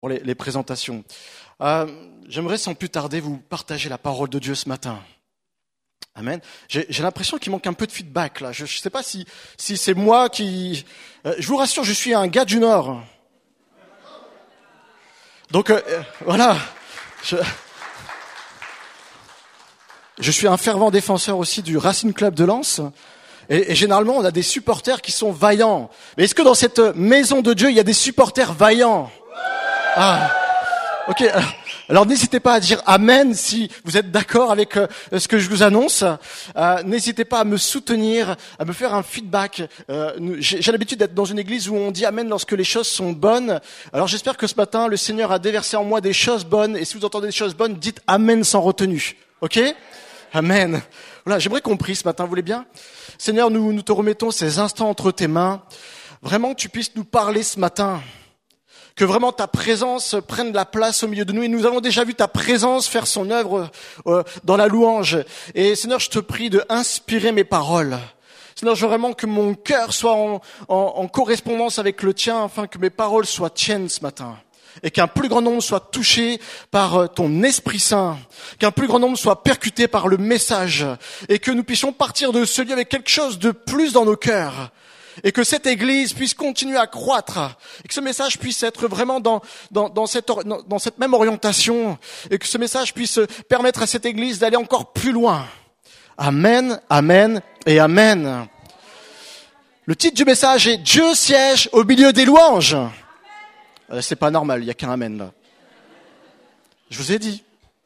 pour les présentations. J'aimerais sans plus tarder vous partager la parole de Dieu ce matin. Amen. J'ai l'impression qu'il manque un peu de feedback là. Je ne sais pas si c'est moi qui... je vous rassure, je suis un gars du Nord. Donc voilà. Je suis un fervent défenseur aussi du Racing Club de Lens. Et généralement, on a des supporters qui sont vaillants. Mais est-ce que dans cette maison de Dieu, il y a des supporters vaillants? Ah, ok. Alors n'hésitez pas à dire Amen si vous êtes d'accord avec ce que je vous annonce. N'hésitez pas à me soutenir, à me faire un feedback. J'ai l'habitude d'être dans une église où on dit Amen lorsque les choses sont bonnes. Alors j'espère que ce matin, le Seigneur a déversé en moi des choses bonnes. Et si vous entendez des choses bonnes, dites Amen sans retenue. Ok? Amen. Voilà, j'aimerais qu'on prie ce matin, vous voulez bien? Seigneur, nous te remettons ces instants entre tes mains. Vraiment que tu puisses nous parler ce matin. Que vraiment ta présence prenne la place au milieu de nous. Et nous avons déjà vu ta présence faire son œuvre dans la louange. Et Seigneur, je te prie de inspirer mes paroles. Seigneur, je veux vraiment que mon cœur soit en correspondance avec le tien, afin que mes paroles soient tiennes ce matin. Et qu'un plus grand nombre soit touché par ton Esprit Saint, qu'un plus grand nombre soit percuté par le message, et que nous puissions partir de ce lieu avec quelque chose de plus dans nos cœurs, et que cette Église puisse continuer à croître, et que ce message puisse être vraiment dans cette même orientation, et que ce message puisse permettre à cette Église d'aller encore plus loin. Amen, amen et amen. Le titre du message est « Dieu siège au milieu des louanges ». C'est pas normal, il y a qu'un amen là. Je vous ai dit.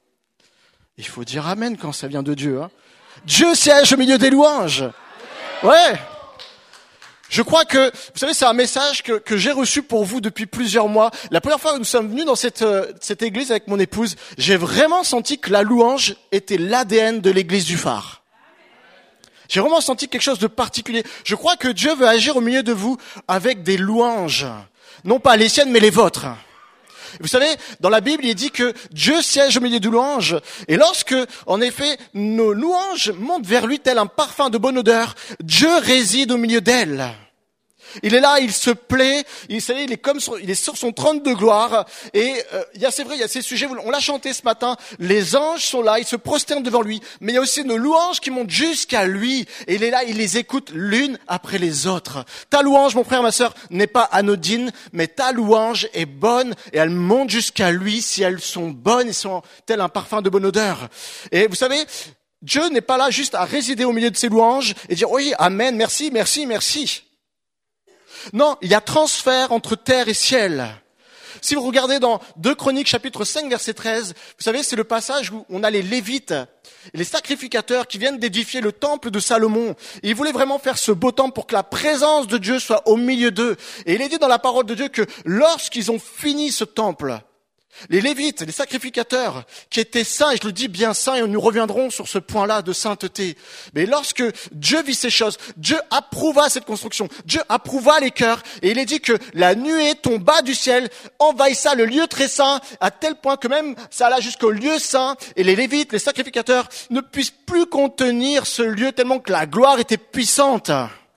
Il faut dire amen quand ça vient de Dieu. Hein. Dieu siège au milieu des louanges. Ouais. Je crois que, vous savez, c'est un message que j'ai reçu pour vous depuis plusieurs mois. La première fois que nous sommes venus dans cette église avec mon épouse, j'ai vraiment senti que la louange était l'ADN de l'église du Phare. J'ai vraiment senti quelque chose de particulier. Je crois que Dieu veut agir au milieu de vous avec des louanges. Non pas les siennes, mais les vôtres. Vous savez, dans la Bible, il est dit que Dieu siège au milieu des louanges. Et lorsque, en effet, nos louanges montent vers lui tel un parfum de bonne odeur, Dieu réside au milieu d'elles. Il est là, il se plaît, il est sur son trône de gloire. Et c'est vrai, il y a ces sujets, on l'a chanté ce matin, les anges sont là, ils se prosternent devant lui. Mais il y a aussi nos louanges qui montent jusqu'à lui. Et il est là, il les écoute l'une après les autres. Ta louange, mon frère, ma sœur, n'est pas anodine, mais ta louange est bonne et elle monte jusqu'à lui si elles sont bonnes et sont tel un parfum de bonne odeur. Et vous savez, Dieu n'est pas là juste à résider au milieu de ses louanges et dire oui, amen, merci, merci, merci. Non, il y a transfert entre terre et ciel. Si vous regardez dans 2 Chroniques chapitre 5 verset 13, vous savez, c'est le passage où on a les Lévites, les sacrificateurs qui viennent d'édifier le temple de Salomon. Et ils voulaient vraiment faire ce beau temple pour que la présence de Dieu soit au milieu d'eux. Et il est dit dans la parole de Dieu que lorsqu'ils ont fini ce temple, les Lévites, les sacrificateurs, qui étaient saints, et je le dis bien saints, et nous reviendrons sur ce point-là de sainteté. Mais lorsque Dieu vit ces choses, Dieu approuva cette construction, Dieu approuva les cœurs, et il est dit que la nuée tomba du ciel, envahissa le lieu très saint, à tel point que même ça alla jusqu'au lieu saint, et les Lévites, les sacrificateurs, ne puissent plus contenir ce lieu tellement que la gloire était puissante.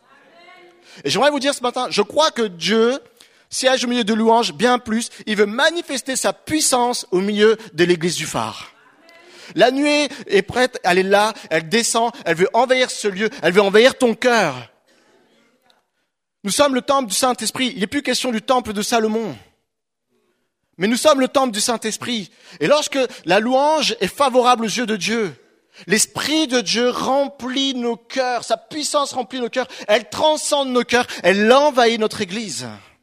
Et j'aimerais vous dire ce matin, je crois que Dieu siège au milieu de louanges, bien plus. Il veut manifester sa puissance au milieu de l'église du Phare. La nuée est prête, elle est là, elle descend, elle veut envahir ce lieu, elle veut envahir ton cœur. Nous sommes le temple du Saint-Esprit. Il n'est plus question du temple de Salomon. Mais nous sommes le temple du Saint-Esprit. Et lorsque la louange est favorable aux yeux de Dieu, l'Esprit de Dieu remplit nos cœurs, sa puissance remplit nos cœurs, elle transcende nos cœurs, elle envahit notre église.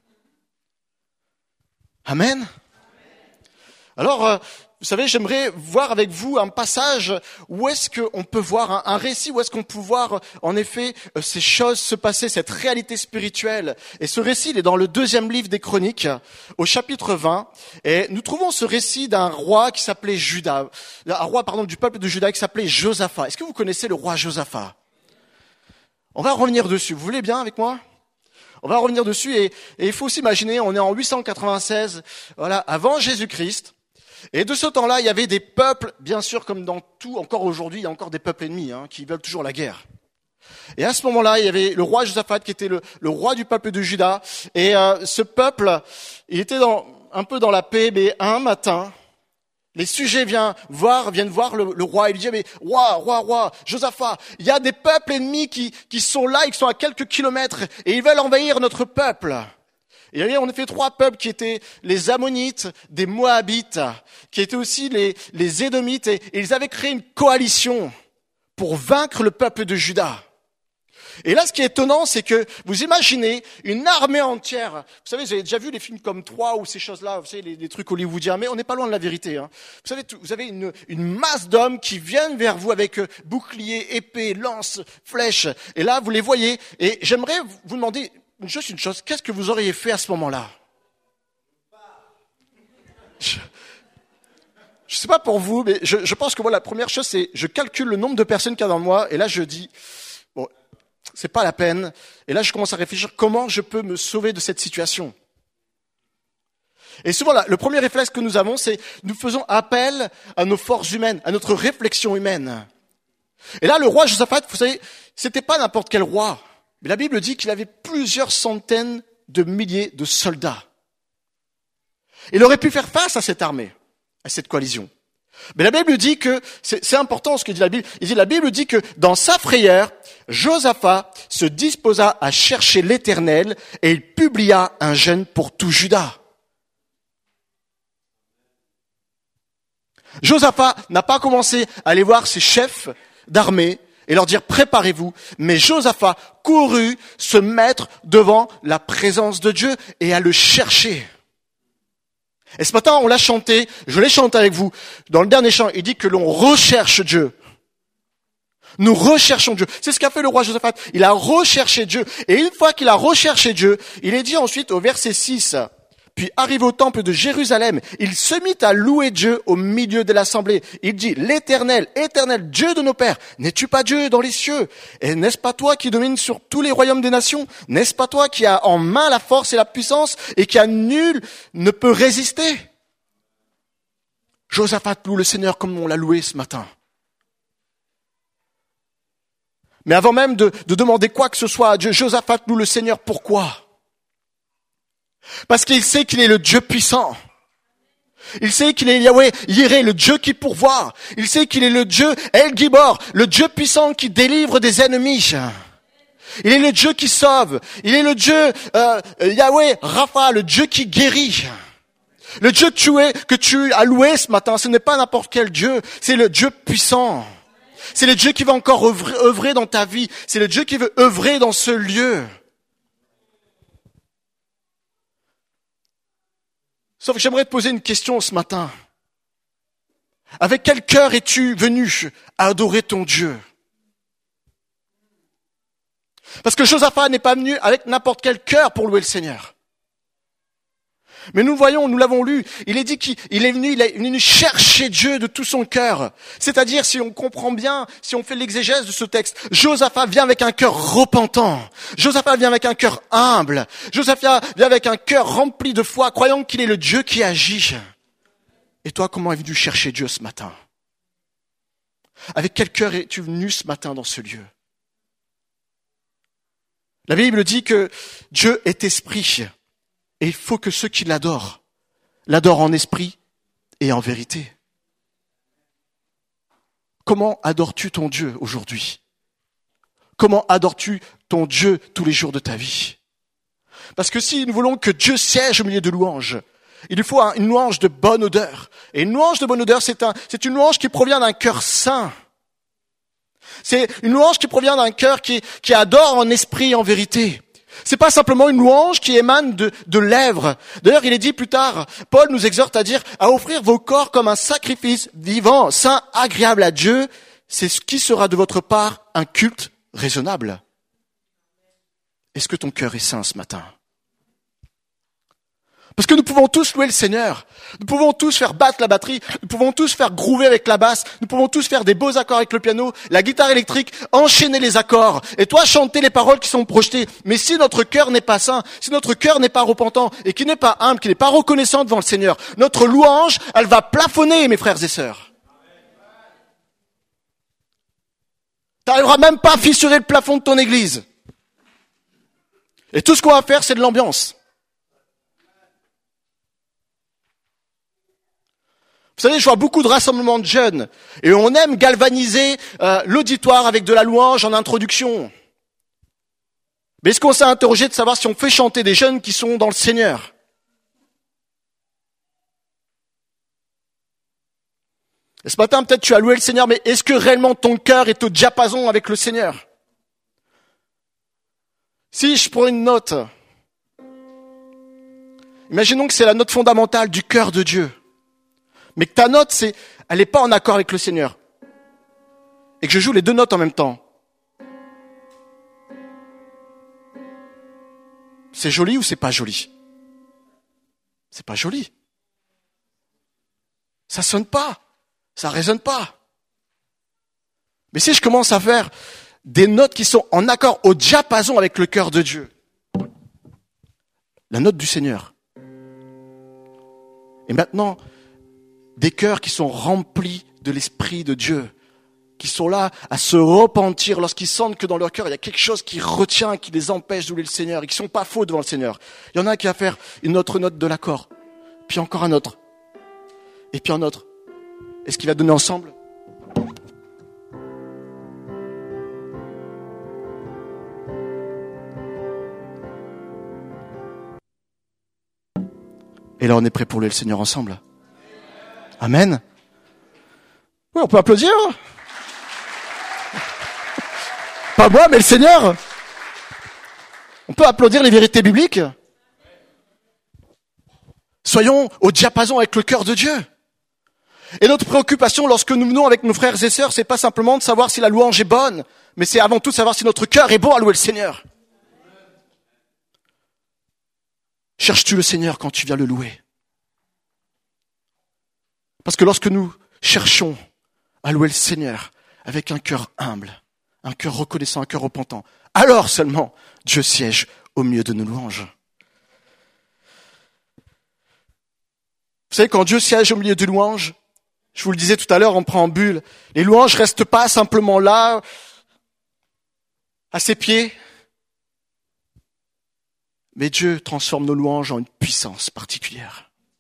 Amen. Alors, vous savez, j'aimerais voir avec vous un passage où est-ce qu'on peut voir un récit, où est-ce qu'on peut voir en effet ces choses se passer, cette réalité spirituelle. Et ce récit, il est dans le 2e livre des Chroniques, au chapitre 20. Et nous trouvons ce récit d'un roi qui s'appelait du peuple de Juda qui s'appelait Josaphat. Est-ce que vous connaissez le roi Josaphat? On va revenir dessus. Vous voulez bien avec moi? On va revenir dessus et il faut s'imaginer, on est en 896, voilà, avant Jésus-Christ. Et de ce temps-là, il y avait des peuples, bien sûr, comme dans tout, encore aujourd'hui, il y a encore des peuples ennemis qui veulent toujours la guerre. Et à ce moment-là, il y avait le roi Josaphat qui était le roi du peuple de Juda. Et ce peuple, il était dans un peu dans la paix, mais un matin, les sujets viennent voir le roi et lui disent, mais roi, Josaphat, il y a des peuples ennemis qui sont là, ils sont à quelques kilomètres et ils veulent envahir notre peuple. Et il y avait en effet 3 peuples qui étaient les Ammonites, des Moabites, qui étaient aussi les Édomites et ils avaient créé une coalition pour vaincre le peuple de Juda. Et là, ce qui est étonnant, c'est que vous imaginez une armée entière. Vous savez, vous avez déjà vu les films comme 3 ou ces choses-là, vous savez, les trucs hollywoodiens, mais on n'est pas loin de la vérité. Hein. Vous savez, vous avez une masse d'hommes qui viennent vers vous avec bouclier, épée, lance, flèche. Et là, vous les voyez. Et j'aimerais vous demander juste une chose. Qu'est-ce que vous auriez fait à ce moment-là? Je sais pas pour vous, mais je pense que moi, la première chose, c'est je calcule le nombre de personnes qu'il y a dans moi. Et là, je dis, bon, c'est pas la peine. Et là, je commence à réfléchir comment je peux me sauver de cette situation. Et souvent, là, le premier réflexe que nous avons, c'est nous faisons appel à nos forces humaines, à notre réflexion humaine. Et là, le roi Josaphat, vous savez, c'était pas n'importe quel roi. Mais la Bible dit qu'il avait plusieurs centaines de milliers de soldats. Il aurait pu faire face à cette armée, à cette coalition. Mais la Bible dit que, c'est important ce que dit la Bible, la Bible dit que dans sa frayeur, Josaphat se disposa à chercher l'Éternel et il publia un jeûne pour tout Juda. Josaphat n'a pas commencé à aller voir ses chefs d'armée et leur dire préparez-vous, mais Josaphat courut se mettre devant la présence de Dieu et à le chercher. Et ce matin, on l'a chanté, je l'ai chanté avec vous. Dans le dernier chant, il dit que l'on recherche Dieu. Nous recherchons Dieu. C'est ce qu'a fait le roi Josaphat. Il a recherché Dieu. Et une fois qu'il a recherché Dieu, il est dit ensuite au verset 6, puis arrivé au temple de Jérusalem, il se mit à louer Dieu au milieu de l'assemblée. Il dit, l'Éternel, Éternel, Dieu de nos pères, n'es-tu pas Dieu dans les cieux? Et n'est-ce pas toi qui domines sur tous les royaumes des nations? N'est-ce pas toi qui as en main la force et la puissance et qui a nul ne peut résister? Josaphat loue le Seigneur comme on l'a loué ce matin. Mais avant même de demander quoi que ce soit à Dieu, Josaphat loue le Seigneur. Pourquoi? Parce qu'il sait qu'il est le Dieu puissant. Il sait qu'il est Yahweh, Yireh, le Dieu qui pourvoit. Il sait qu'il est le Dieu El Gibor, le Dieu puissant qui délivre des ennemis. Il est le Dieu qui sauve. Il est le Dieu Yahweh, Rapha, le Dieu qui guérit. Le Dieu que tu as loué ce matin, ce n'est pas n'importe quel Dieu, c'est le Dieu puissant. C'est le Dieu qui va encore œuvrer dans ta vie. C'est le Dieu qui veut œuvrer dans ce lieu. Sauf que j'aimerais te poser une question ce matin. Avec quel cœur es-tu venu à adorer ton Dieu? Parce que Josaphat n'est pas venu avec n'importe quel cœur pour louer le Seigneur. Mais nous voyons, nous l'avons lu, il est dit qu'il est venu chercher Dieu de tout son cœur. C'est-à-dire, si on comprend bien, si on fait l'exégèse de ce texte, Josaphat vient avec un cœur repentant. Josaphat vient avec un cœur humble. Josaphat vient avec un cœur rempli de foi, croyant qu'il est le Dieu qui agit. Et toi, comment es-tu chercher Dieu ce matin? Avec quel cœur es-tu venu ce matin dans ce lieu? La Bible dit que Dieu est esprit. Et il faut que ceux qui l'adorent en esprit et en vérité. Comment adores-tu ton Dieu aujourd'hui? Comment adores-tu ton Dieu tous les jours de ta vie? Parce que si nous voulons que Dieu siège au milieu de louanges, il lui faut une louange de bonne odeur. Et une louange de bonne odeur, c'est une louange qui provient d'un cœur saint. C'est une louange qui provient d'un cœur qui adore en esprit et en vérité. C'est pas simplement une louange qui émane de lèvres. D'ailleurs, il est dit plus tard, Paul nous exhorte à dire, à offrir vos corps comme un sacrifice vivant, saint, agréable à Dieu. C'est ce qui sera de votre part un culte raisonnable. Est-ce que ton cœur est saint ce matin? Parce que nous pouvons tous louer le Seigneur. Nous pouvons tous faire battre la batterie. Nous pouvons tous faire groover avec la basse. Nous pouvons tous faire des beaux accords avec le piano, la guitare électrique, enchaîner les accords. Et toi, chanter les paroles qui sont projetées. Mais si notre cœur n'est pas saint, si notre cœur n'est pas repentant et qui n'est pas humble, qui n'est pas reconnaissant devant le Seigneur, notre louange, elle va plafonner, mes frères et sœurs. T'arriveras même pas à fissurer le plafond de ton église. Et tout ce qu'on va faire, c'est de l'ambiance. Vous savez, je vois beaucoup de rassemblements de jeunes et on aime galvaniser l'auditoire avec de la louange en introduction. Mais est-ce qu'on s'est interrogé de savoir si on fait chanter des jeunes qui sont dans le Seigneur? Et ce matin, peut-être tu as loué le Seigneur, mais est-ce que réellement ton cœur est au diapason avec le Seigneur? Si je prends une note, imaginons que c'est la note fondamentale du cœur de Dieu, mais que ta note, elle n'est pas en accord avec le Seigneur, et que je joue les deux notes en même temps. C'est joli ou c'est pas joli? C'est pas joli. Ça sonne pas. Ça résonne pas. Mais si je commence à faire des notes qui sont en accord au diapason avec le cœur de Dieu, la note du Seigneur, et maintenant, des cœurs qui sont remplis de l'Esprit de Dieu, qui sont là à se repentir lorsqu'ils sentent que dans leur cœur, il y a quelque chose qui retient, qui les empêche de louer le Seigneur, et qui sont pas faux devant le Seigneur. Il y en a qui va faire une autre note de l'accord, puis encore un autre, et puis un autre. Et ce qu'il va donner ensemble, et là on est prêt pour louer le Seigneur ensemble. Amen. Oui, on peut applaudir. Pas moi, mais le Seigneur. On peut applaudir les vérités bibliques. Soyons au diapason avec le cœur de Dieu. Et notre préoccupation lorsque nous venons avec nos frères et sœurs, c'est pas simplement de savoir si la louange est bonne, mais c'est avant tout de savoir si notre cœur est bon à louer le Seigneur. Cherches-tu le Seigneur quand tu viens le louer? Parce que lorsque nous cherchons à louer le Seigneur avec un cœur humble, un cœur reconnaissant, un cœur repentant, alors seulement Dieu siège au milieu de nos louanges. Vous savez, quand Dieu siège au milieu des louanges, je vous le disais tout à l'heure en préambule, les louanges restent pas simplement là, à ses pieds, mais Dieu transforme nos louanges en une puissance particulière.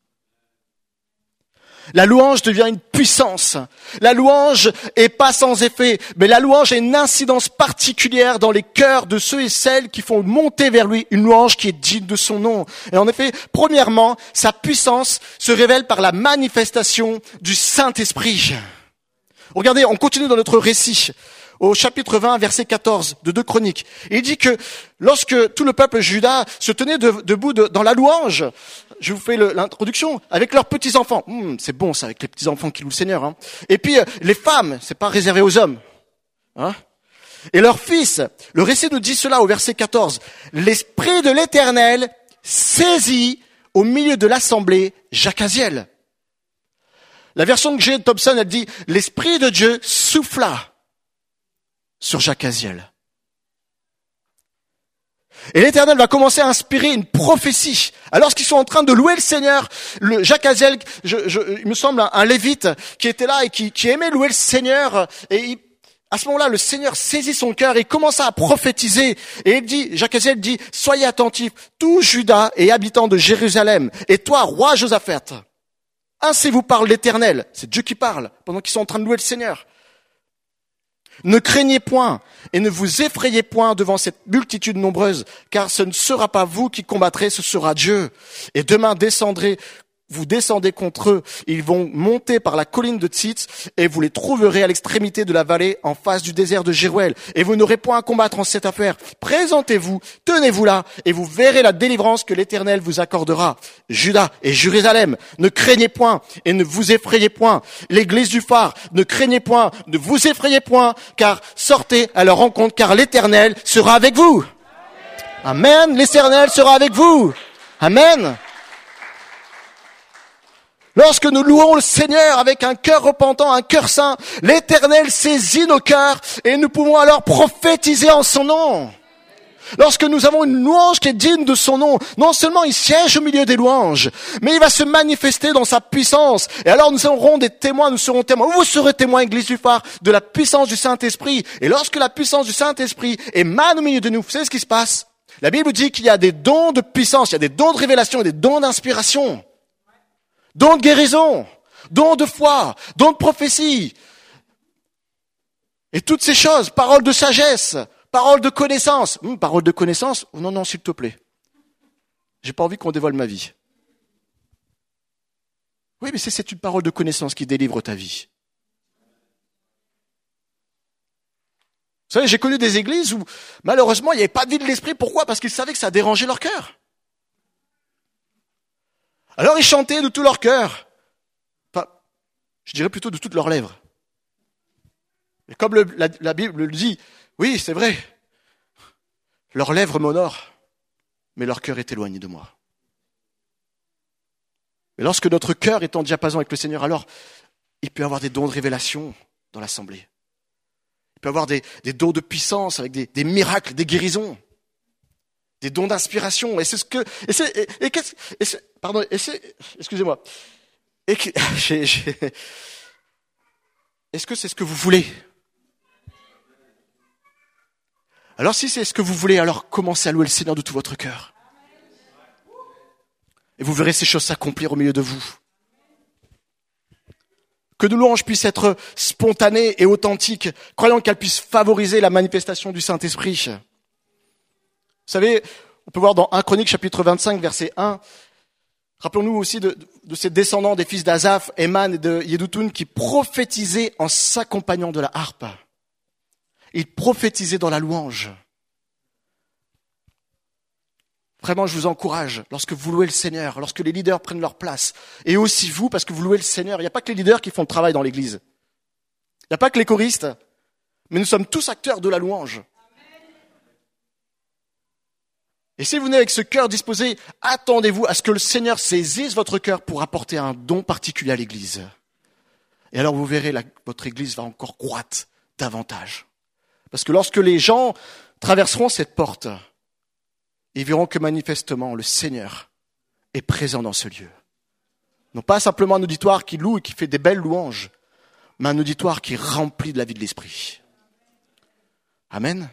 La louange devient une puissance. La louange est pas sans effet, mais la louange a une incidence particulière dans les cœurs de ceux et celles qui font monter vers lui une louange qui est digne de son nom. Et en effet, premièrement, sa puissance se révèle par la manifestation du Saint-Esprit. Regardez, on continue dans notre récit. Au chapitre 20, verset 14 de 2 Chroniques. Il dit que lorsque tout le peuple Juda se tenait debout dans la louange, je vous fais l'introduction, avec leurs petits-enfants. C'est bon ça, avec les petits-enfants qui louent le Seigneur. Hein. Et puis les femmes, c'est pas réservé aux hommes. Hein. Et leurs fils, le récit nous dit cela au verset 14. L'Esprit de l'Éternel saisit au milieu de l'assemblée Jacaziel. La version que j'ai de Thompson, elle dit, l'Esprit de Dieu souffla sur Jacaziel. Et l'Éternel va commencer à inspirer une prophétie. Alors qu'ils sont en train de louer le Seigneur, le Jacaziel, il me semble un lévite qui était là et qui aimait louer le Seigneur. Et à ce moment-là, le Seigneur saisit son cœur et commence à prophétiser. Et il dit, Jacaziel dit, soyez attentifs, tout Juda et habitants de Jérusalem, et toi, roi Josaphat, ainsi vous parle l'Éternel. C'est Dieu qui parle pendant qu'ils sont en train de louer le Seigneur. Ne craignez point et ne vous effrayez point devant cette multitude nombreuse, car ce ne sera pas vous qui combattrez, ce sera Dieu. Et demain vous descendez contre eux, ils vont monter par la colline de Tzitz, et vous les trouverez à l'extrémité de la vallée, en face du désert de Jéruel. Et vous n'aurez point à combattre en cette affaire. Présentez-vous, tenez-vous là, et vous verrez la délivrance que l'Éternel vous accordera. Juda et Jérusalem, ne craignez point et ne vous effrayez point. L'église du phare, ne craignez point, ne vous effrayez point, car sortez à leur rencontre, car l'Éternel sera avec vous. Amen, l'Éternel sera avec vous. Amen. Lorsque nous louons le Seigneur avec un cœur repentant, un cœur saint, l'Éternel saisit nos cœurs et nous pouvons alors prophétiser en son nom. Lorsque nous avons une louange qui est digne de son nom, non seulement il siège au milieu des louanges, mais il va se manifester dans sa puissance. Et alors nous serons des témoins, nous serons témoins. Vous serez témoins, Église du phare, de la puissance du Saint-Esprit. Et lorsque la puissance du Saint-Esprit émane au milieu de nous, vous savez ce qui se passe? La Bible dit qu'il y a des dons de puissance, il y a des dons de révélation et des dons d'inspiration. Dons de guérison, don de foi, don de prophétie. Et toutes ces choses, parole de sagesse, parole de connaissance. Parole de connaissance, non, non, s'il te plaît. J'ai pas envie qu'on dévoile ma vie. Oui, mais c'est une parole de connaissance qui délivre ta vie. Vous savez, j'ai connu des églises où, malheureusement, il n'y avait pas de vie de l'esprit. Pourquoi? Parce qu'ils savaient que ça dérangeait leur cœur. Alors ils chantaient de tout leur cœur. Enfin, je dirais plutôt de toutes leurs lèvres. Et comme la Bible le dit, oui, c'est vrai. Leurs lèvres m'honorent, mais leur cœur est éloigné de moi. Mais lorsque notre cœur est en diapason avec le Seigneur, alors il peut y avoir des dons de révélation dans l'assemblée. Il peut y avoir des dons de puissance avec des miracles, des guérisons, des dons d'inspiration. Et c'est ce que, excusez-moi. Est-ce que c'est ce que vous voulez? Alors si c'est ce que vous voulez, alors commencez à louer le Seigneur de tout votre cœur. Et vous verrez ces choses s'accomplir au milieu de vous. Que nos louanges puissent être spontanées et authentiques, croyant qu'elles puissent favoriser la manifestation du Saint-Esprit. Vous savez, on peut voir dans 1 Chronique chapitre 25 verset 1, rappelons-nous aussi de ces descendants des fils d'Azaph, Éman et de Yédoutoun qui prophétisaient en s'accompagnant de la harpe. Ils prophétisaient dans la louange. Vraiment, je vous encourage, lorsque vous louez le Seigneur, lorsque les leaders prennent leur place, et aussi vous, parce que vous louez le Seigneur, il n'y a pas que les leaders qui font le travail dans l'église. Il n'y a pas que les choristes, mais nous sommes tous acteurs de la louange. Et si vous venez avec ce cœur disposé, attendez-vous à ce que le Seigneur saisisse votre cœur pour apporter un don particulier à l'église. Et alors vous verrez, votre église va encore croître davantage. Parce que lorsque les gens traverseront cette porte, ils verront que manifestement le Seigneur est présent dans ce lieu. Non pas simplement un auditoire qui loue et qui fait des belles louanges, mais un auditoire qui est rempli de la vie de l'Esprit. Amen.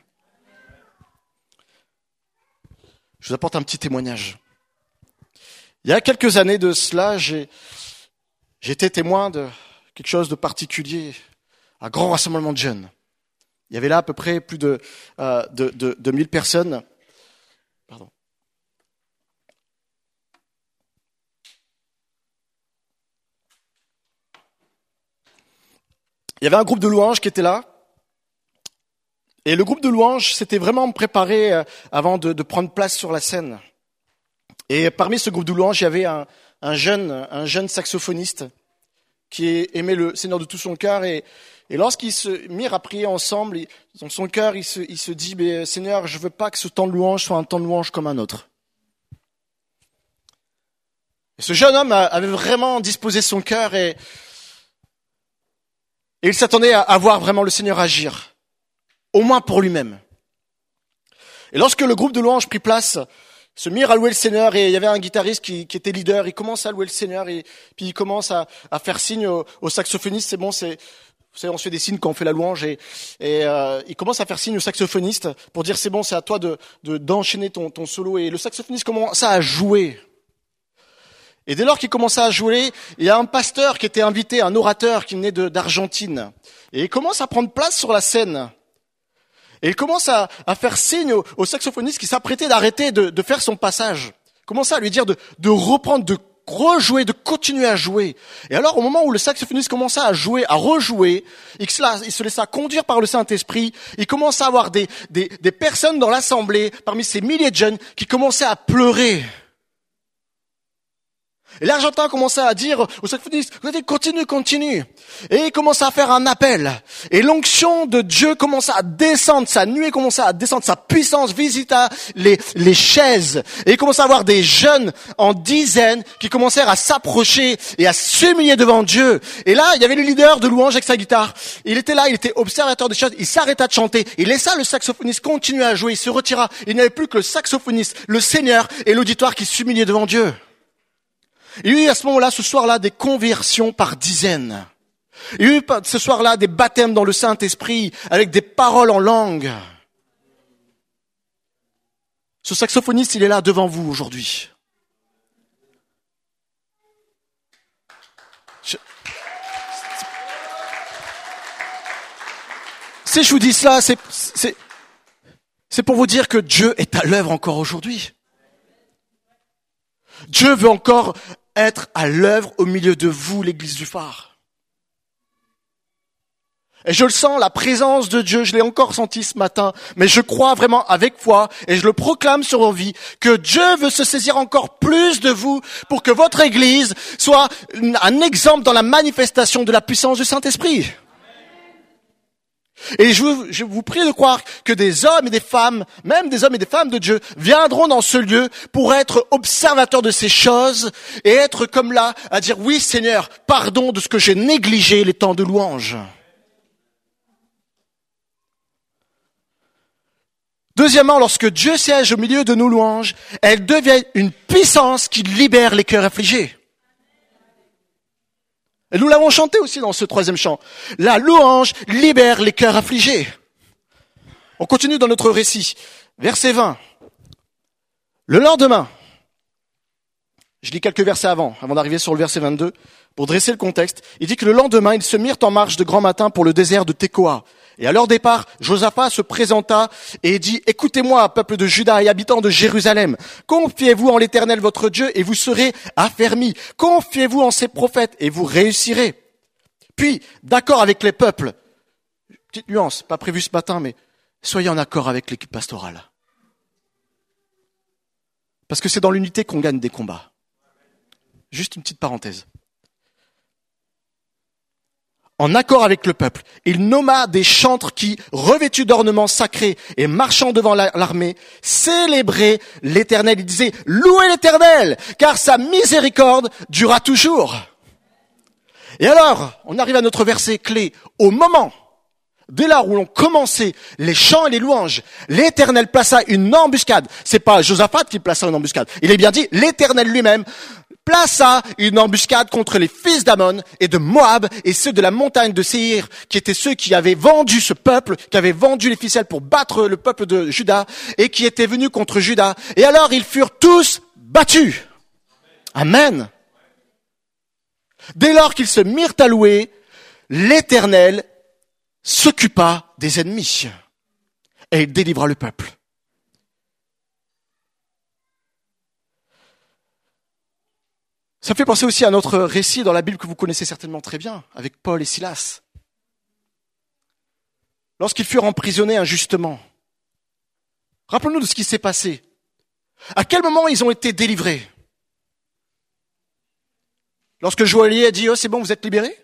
Je vous apporte un petit témoignage. Il y a quelques années de cela, j'étais témoin de quelque chose de particulier, un grand rassemblement de jeunes. Il y avait là à peu près plus de 1000 personnes. Pardon. Il y avait un groupe de louanges qui était là. Et le groupe de louanges s'était vraiment préparé avant de prendre place sur la scène. Et parmi ce groupe de louanges, il y avait un jeune saxophoniste qui aimait le Seigneur de tout son cœur. Et lorsqu'ils se mirent à prier ensemble, dans son cœur, il se dit, mais Seigneur, je veux pas que ce temps de louange soit un temps de louange comme un autre. Et ce jeune homme avait vraiment disposé son cœur et il s'attendait à voir vraiment le Seigneur agir, au moins pour lui-même. Et lorsque le groupe de louanges prit place, se mirent à louer le Seigneur et il y avait un guitariste qui était leader, il commence à louer le Seigneur et puis il commence à faire signe au saxophoniste, c'est bon, vous savez, on se fait des signes quand on fait la louange et il commence à faire signe au saxophoniste pour dire c'est bon, c'est à toi d'enchaîner ton solo et le saxophoniste commence à jouer. Et dès lors qu'il commençait à jouer, il y a un pasteur qui était invité, un orateur qui venait d'Argentine et il commence à prendre place sur la scène. Et il commence à faire signe au saxophoniste qui s'apprêtait d'arrêter de faire son passage. Il commence à lui dire de reprendre, de rejouer, de continuer à jouer. Et alors, au moment où le saxophoniste commençait à jouer, à rejouer, il se laissa conduire par le Saint-Esprit. Il commence à avoir des personnes dans l'assemblée, parmi ces milliers de jeunes, qui commençaient à pleurer. Et l'Argentin commençait à dire au saxophoniste, continue. Et il commençait à faire un appel. Et l'onction de Dieu commençait à descendre, sa nuée commençait à descendre, sa puissance visita les chaises. Et il commençait à avoir des jeunes en dizaines qui commencèrent à s'approcher et à s'humilier devant Dieu. Et là, il y avait le leader de louange avec sa guitare. Il était là, il était observateur des choses, il s'arrêta de chanter. Il laissa le saxophoniste continuer à jouer, il se retira. Il n'y avait plus que le saxophoniste, le Seigneur et l'auditoire qui s'humiliaient devant Dieu. Il y a eu à ce moment-là, ce soir-là, des conversions par dizaines. Il y a eu ce soir-là des baptêmes dans le Saint-Esprit avec des paroles en langue. Ce saxophoniste, il est là devant vous aujourd'hui. Si je vous dis cela, c'est pour vous dire que Dieu est à l'œuvre encore aujourd'hui. Dieu veut encore être à l'œuvre au milieu de vous, l'église du phare. Et je le sens, la présence de Dieu, je l'ai encore senti ce matin, mais je crois vraiment avec foi, et je le proclame sur vos vies, que Dieu veut se saisir encore plus de vous pour que votre église soit un exemple dans la manifestation de la puissance du Saint-Esprit. Et je vous prie de croire que des hommes et des femmes, même des hommes et des femmes de Dieu, viendront dans ce lieu pour être observateurs de ces choses et être comme là à dire, oui Seigneur, pardon de ce que j'ai négligé les temps de louange. Deuxièmement, lorsque Dieu siège au milieu de nos louanges, elle devient une puissance qui libère les cœurs affligés. Et nous l'avons chanté aussi dans ce troisième chant. La louange libère les cœurs affligés. On continue dans notre récit. Verset 20. Le lendemain, je lis quelques versets avant d'arriver sur le verset 22, pour dresser le contexte. Il dit que le lendemain, ils se mirent en marche de grand matin pour le désert de Tekoa. Et à leur départ, Josaphat se présenta et dit, écoutez-moi, peuple de Juda et habitants de Jérusalem. Confiez-vous en l'Éternel votre Dieu et vous serez affermis. Confiez-vous en ses prophètes et vous réussirez. Puis, d'accord avec les peuples, petite nuance, pas prévue ce matin, mais soyez en accord avec l'équipe pastorale. Parce que c'est dans l'unité qu'on gagne des combats. Juste une petite parenthèse. En accord avec le peuple, il nomma des chantres qui, revêtus d'ornements sacrés et marchant devant l'armée, célébraient l'Éternel. Il disait, louez l'Éternel, car sa miséricorde durera toujours. Et alors, on arrive à notre verset clé. Au moment, dès là où l'on commençait les chants et les louanges, l'Éternel plaça une embuscade. C'est pas Josaphat qui plaça une embuscade. Il est bien dit, l'Éternel lui-même plaça une embuscade contre les fils d'Ammon et de Moab et ceux de la montagne de Séhir, qui étaient ceux qui avaient vendu ce peuple, qui avaient vendu les ficelles pour battre le peuple de Juda et qui étaient venus contre Juda. Et alors ils furent tous battus. Amen. Dès lors qu'ils se mirent à louer, l'Éternel s'occupa des ennemis et il délivra le peuple. Ça me fait penser aussi à notre récit dans la Bible que vous connaissez certainement très bien, avec Paul et Silas. Lorsqu'ils furent emprisonnés injustement, rappelons-nous de ce qui s'est passé. À quel moment ils ont été délivrés? Lorsque Joaillier a dit, oh c'est bon, vous êtes libérés?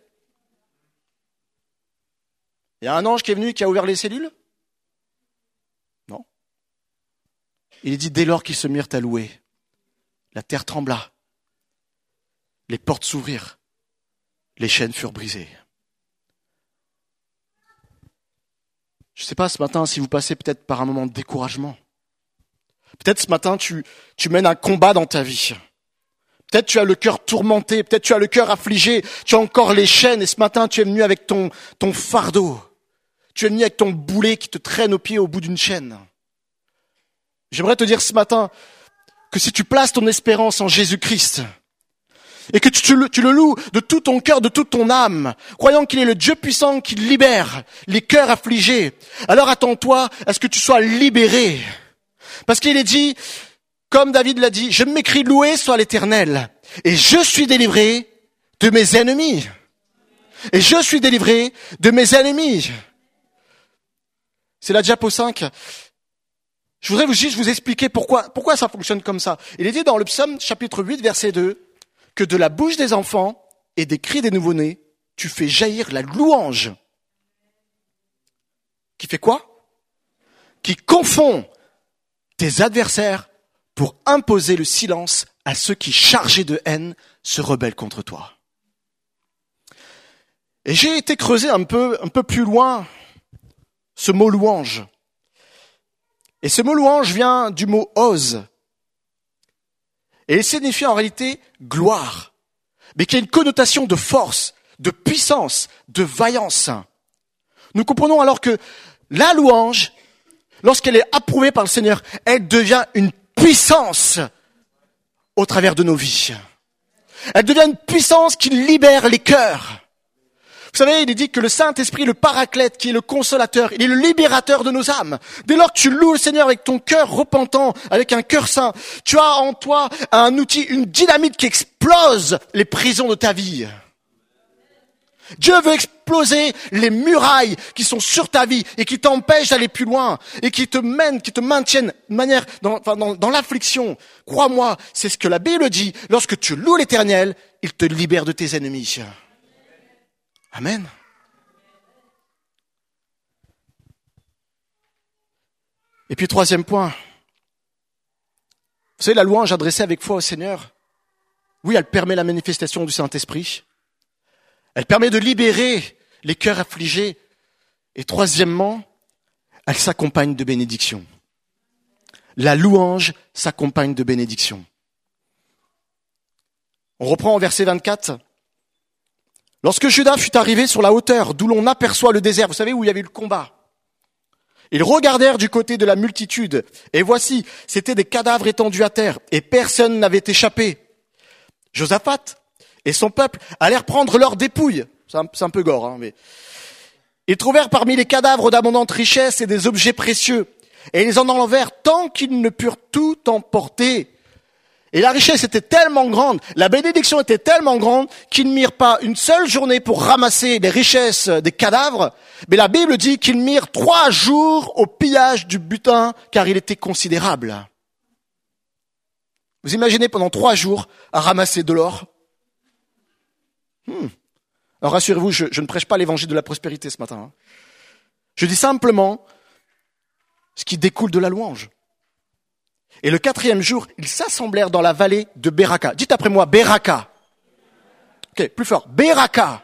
Il y a un ange qui est venu, qui a ouvert les cellules? Non. Il est dit, dès lors qu'ils se mirent à louer, la terre trembla. Les portes s'ouvrirent, les chaînes furent brisées. Je ne sais pas ce matin si vous passez peut-être par un moment de découragement. Peut-être ce matin tu mènes un combat dans ta vie. Peut-être tu as le cœur tourmenté, peut-être tu as le cœur affligé, tu as encore les chaînes et ce matin tu es venu avec ton fardeau. Tu es venu avec ton boulet qui te traîne au pied au bout d'une chaîne. J'aimerais te dire ce matin que si tu places ton espérance en Jésus-Christ, et que tu le loues de tout ton cœur, de toute ton âme, croyant qu'il est le Dieu puissant qui libère les cœurs affligés, alors attends-toi à ce que tu sois libéré. Parce qu'il est dit, comme David l'a dit, je m'écris loué soit l'Éternel, et je suis délivré de mes ennemis. Et je suis délivré de mes ennemis. C'est la diapo 5. Je voudrais juste vous expliquer pourquoi ça fonctionne comme ça. Il est dit dans le psaume chapitre 8, verset 2, que de la bouche des enfants et des cris des nouveau-nés, tu fais jaillir la louange. Qui fait quoi? Qui confond tes adversaires pour imposer le silence à ceux qui, chargés de haine, se rebellent contre toi. Et j'ai été creuser un peu plus loin ce mot louange. Et ce mot louange vient du mot ose. Et il signifie en réalité gloire, mais qui a une connotation de force, de puissance, de vaillance. Nous comprenons alors que la louange, lorsqu'elle est approuvée par le Seigneur, elle devient une puissance au travers de nos vies. Elle devient une puissance qui libère les cœurs. Vous savez, il est dit que le Saint-Esprit, le Paraclète, qui est le consolateur, il est le libérateur de nos âmes. Dès lors que tu loues le Seigneur avec ton cœur repentant, avec un cœur saint, tu as en toi un outil, une dynamite qui explose les prisons de ta vie. Dieu veut exploser les murailles qui sont sur ta vie et qui t'empêchent d'aller plus loin et qui te maintiennent de manière dans l'affliction. Crois-moi, c'est ce que la Bible dit. Lorsque tu loues l'Éternel, il te libère de tes ennemis. Amen. Et puis troisième point. Vous savez, la louange adressée avec foi au Seigneur, oui, elle permet la manifestation du Saint-Esprit. Elle permet de libérer les cœurs affligés. Et troisièmement, elle s'accompagne de bénédictions. La louange s'accompagne de bénédictions. On reprend au verset 24. Lorsque Judas fut arrivé sur la hauteur d'où l'on aperçoit le désert, vous savez où il y avait eu le combat, ils regardèrent du côté de la multitude, et voici, c'étaient des cadavres étendus à terre, et personne n'avait échappé. Josaphat et son peuple allèrent prendre leurs dépouilles. C'est un peu gore, hein, mais ils trouvèrent parmi les cadavres d'abondantes richesses et des objets précieux, et ils en enlevèrent tant qu'ils ne purent tout emporter. Et la richesse était tellement grande, la bénédiction était tellement grande qu'ils ne mirent pas une seule journée pour ramasser les richesses des cadavres, mais la Bible dit qu'ils mirent 3 jours au pillage du butin, car il était considérable. Vous imaginez pendant 3 jours à ramasser de l'or? Alors rassurez-vous, je ne prêche pas l'évangile de la prospérité ce matin. Hein. Je dis simplement ce qui découle de la louange. Et le 4e jour, ils s'assemblèrent dans la vallée de Beraka. Dites après moi, Beraka. Ok, plus fort. Beraka.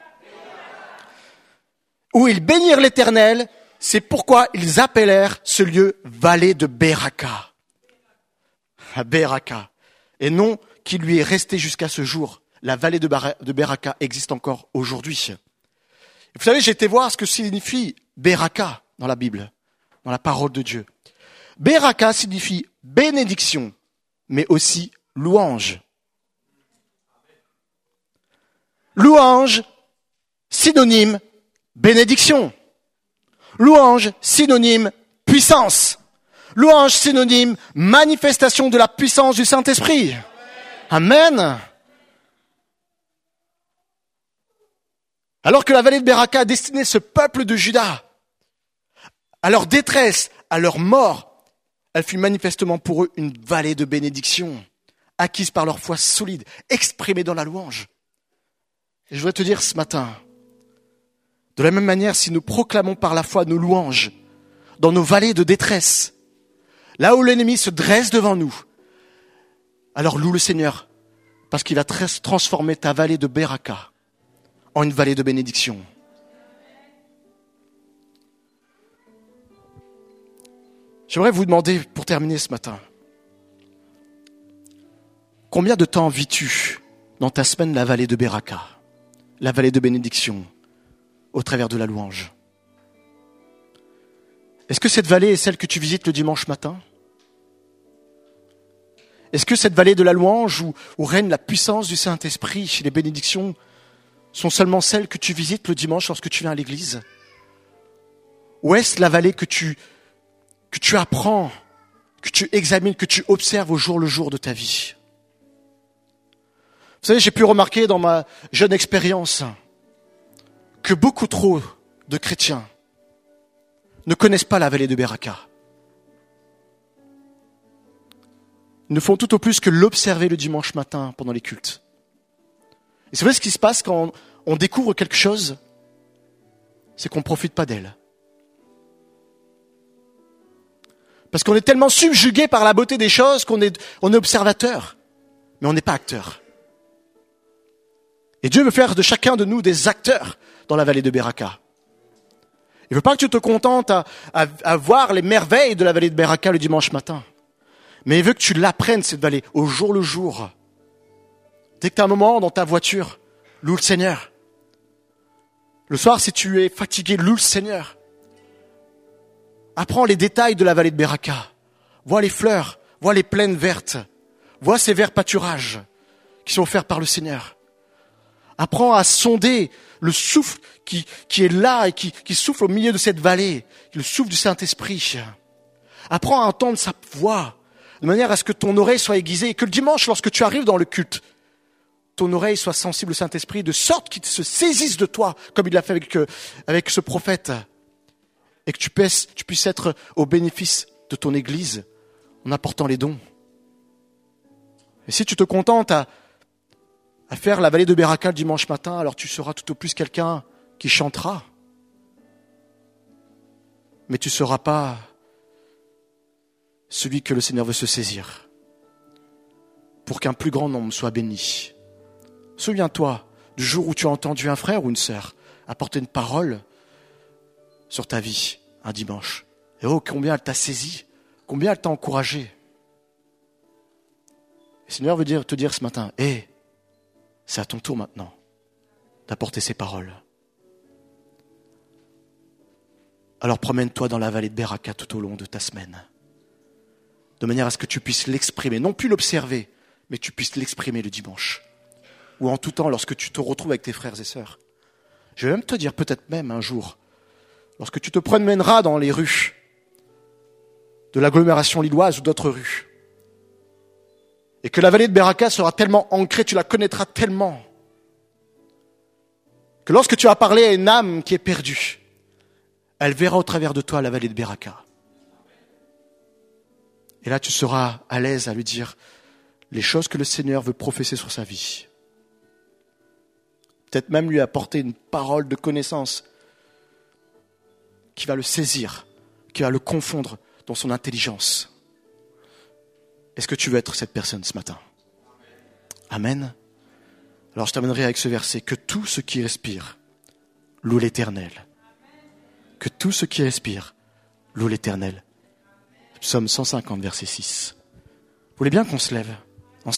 Où ils bénirent l'Éternel, c'est pourquoi ils appelèrent ce lieu vallée de Beraka. À Beraka. Et non qui lui est resté jusqu'à ce jour. La vallée de Beraka existe encore aujourd'hui. Vous savez, j'ai été voir ce que signifie Beraka dans la Bible, dans la parole de Dieu. Beraka signifie bénédiction, mais aussi louange. Louange, synonyme bénédiction. Louange, synonyme puissance. Louange, synonyme manifestation de la puissance du Saint-Esprit. Amen. Alors que la vallée de Beraka a destiné ce peuple de Juda à leur détresse, à leur mort, elle fut manifestement pour eux une vallée de bénédiction, acquise par leur foi solide, exprimée dans la louange. Et je voudrais te dire ce matin, de la même manière, si nous proclamons par la foi nos louanges, dans nos vallées de détresse, là où l'ennemi se dresse devant nous, alors loue le Seigneur, parce qu'il va transformer ta vallée de Beraka en une vallée de bénédiction. J'aimerais vous demander, pour terminer ce matin, combien de temps vis-tu dans ta semaine la vallée de Beraka, la vallée de bénédiction, au travers de la louange? Est-ce que cette vallée est celle que tu visites le dimanche matin? Est-ce que cette vallée de la louange, où règne la puissance du Saint-Esprit, les bénédictions, sont seulement celles que tu visites le dimanche lorsque tu viens à l'église? Ou est-ce la vallée que tu apprends, que tu examines, que tu observes au jour le jour de ta vie? Vous savez, j'ai pu remarquer dans ma jeune expérience que beaucoup trop de chrétiens ne connaissent pas la vallée de Beraka. Ils ne font tout au plus que l'observer le dimanche matin pendant les cultes. Et c'est vrai ce qui se passe quand on découvre quelque chose, c'est qu'on ne profite pas d'elle. Parce qu'on est tellement subjugué par la beauté des choses qu'on est observateur, mais on n'est pas acteur. Et Dieu veut faire de chacun de nous des acteurs dans la vallée de Beraka. Il ne veut pas que tu te contentes à voir les merveilles de la vallée de Beraka le dimanche matin, mais il veut que tu l'apprennes cette vallée au jour le jour. Dès que tu as un moment dans ta voiture, loue le Seigneur. Le soir, si tu es fatigué, loue le Seigneur. Apprends les détails de la vallée de Beraka. Vois les fleurs, vois les plaines vertes, vois ces verts pâturages qui sont offerts par le Seigneur. Apprends à sonder le souffle qui est là et qui souffle au milieu de cette vallée, le souffle du Saint-Esprit. Apprends à entendre sa voix, de manière à ce que ton oreille soit aiguisée et que le dimanche, lorsque tu arrives dans le culte, ton oreille soit sensible au Saint-Esprit, de sorte qu'il se saisisse de toi, comme il l'a fait avec ce prophète, et que tu puisses être au bénéfice de ton Église en apportant les dons. Et si tu te contentes à faire la vallée de Beraka le dimanche matin, alors tu seras tout au plus quelqu'un qui chantera, mais tu ne seras pas celui que le Seigneur veut se saisir pour qu'un plus grand nombre soit béni. Souviens-toi du jour où tu as entendu un frère ou une sœur apporter une parole sur ta vie un dimanche. Et oh, combien elle t'a saisi, combien elle t'a encouragé. Le Seigneur veut te dire ce matin, c'est à ton tour maintenant d'apporter ces paroles. Alors promène-toi dans la vallée de Beraka tout au long de ta semaine, de manière à ce que tu puisses l'exprimer, non plus l'observer, mais que tu puisses l'exprimer le dimanche. Ou en tout temps, lorsque tu te retrouves avec tes frères et sœurs. Je vais même te dire, peut-être même un jour, lorsque tu te promèneras dans les rues de l'agglomération lilloise ou d'autres rues, et que la vallée de Beraka sera tellement ancrée, tu la connaîtras tellement, que lorsque tu vas parler à une âme qui est perdue, elle verra au travers de toi la vallée de Beraka. Et là, tu seras à l'aise à lui dire les choses que le Seigneur veut professer sur sa vie. Peut-être même lui apporter une parole de connaissance qui va le saisir, qui va le confondre dans son intelligence. Est-ce que tu veux être cette personne ce matin? Amen. Alors je terminerai avec ce verset. Que tout ce qui respire loue l'Éternel. Que tout ce qui respire loue l'Éternel. Psaume 150, verset 6. Vous voulez bien qu'on se lève?